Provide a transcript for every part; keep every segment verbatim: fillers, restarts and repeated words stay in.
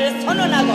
sọ́nà nàgọ̀.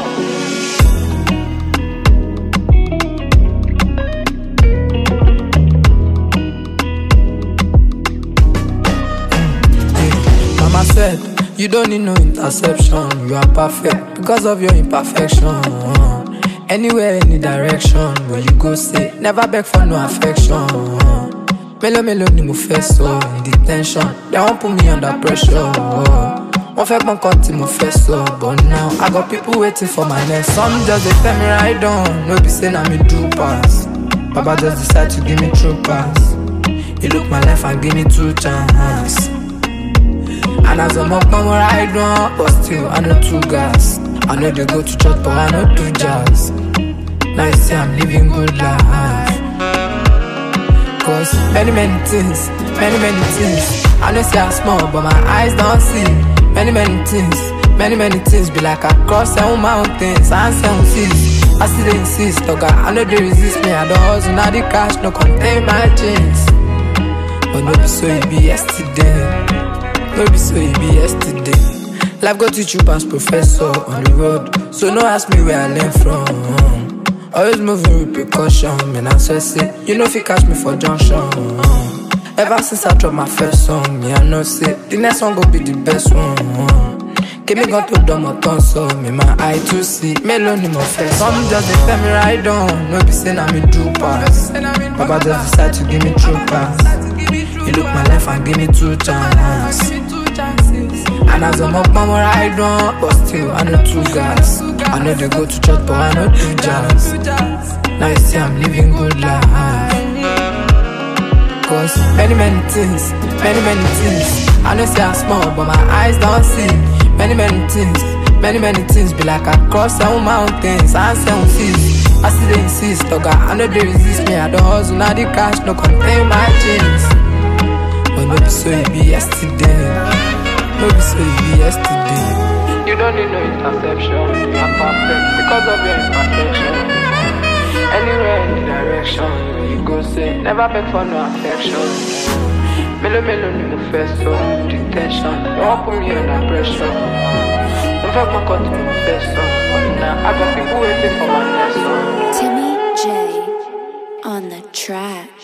Mama said, you don't need no interception. You are perfect because of your imperfection. Anywhere, any direction, where you go say, never beg for no affection. Melo melo ni mo fẹ́ sọ, in detention, they won't put me under pressure. Wọ́n fẹ́ gbọ́n kan tí mo fẹ́ sọ, but now I got people waiting for my next. Some just they tell me right on, no be say na me do pass. Baba just decide to give me true pass. He look my life and give me two chances. And as I'm up on ride on, but still I know two gas. I know they go to church, but I know do jazz. Now you see I'm living good life. Cause many many things, many many things I know say I'm small, but my eyes don't see. Many many things, many many things be like I cross seven mountains and seven seas. I still dey insist, okay, I know they resist me. I don't hustle, now the cash no contain my jeans. But no be so it be yesterday. No be so it be yesterday. Life go teach you past professor on the road, so no ask me where I learn from. Always moving with precaution, man, I swear say you know if you catch me for junction. Ever since I dropped my first song, me I know say the next one go be the best one. Give me gun to dumb or ton so me my eye to see me alone in my face. Some just they tell me right on, no be saying I me do pass. Baba just decide to give me true pass. He look my life and give me two chances. And as I'm up on ride on, but still I know two guys. I know they go to church, but I know do jazz. Now you see I'm living good life. Cause many many things, many many things I know say I'm small, but my eyes don't see. Many many things, many many things be like I cross seven mountains and seven seas. I still dey insist, okay, I know they resist me. I don't hustle, now the cash no contain my jeans. But no be so it be yesterday. No be so it be yesterday. You don't need no interception. You are perfect because of your imperfection. Anywhere, any direction, where you go say, never beg for no affection. Melo melo ni mo fẹ́ sọ, detention, they won't put me under pressure. Don't fuck my cut me mo fẹ́ sọ, now I got people waiting for my next song. Timmy J on the track.